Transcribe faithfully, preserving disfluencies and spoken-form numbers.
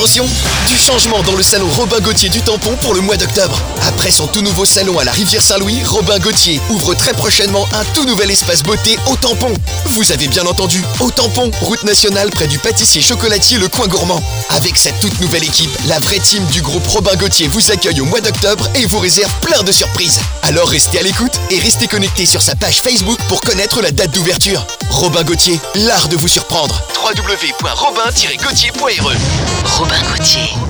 Attention, du changement dans le salon Robin Gauthier du Tampon pour le mois d'octobre. Après son tout nouveau salon à la Rivière-Saint-Louis, Robin Gauthier ouvre très prochainement un tout nouvel espace beauté au Tampon. Vous avez bien entendu, au Tampon, route nationale près du pâtissier chocolatier Le Coin Gourmand. Avec cette toute nouvelle équipe, la vraie team du groupe Robin Gauthier vous accueille au mois d'octobre et vous réserve plein de surprises. Alors restez à l'écoute et restez connectés sur sa page Facebook pour connaître la date d'ouverture. Robin Gauthier, l'art de vous surprendre. w w w point robin tiret gauthier point r e Robin Gauthier.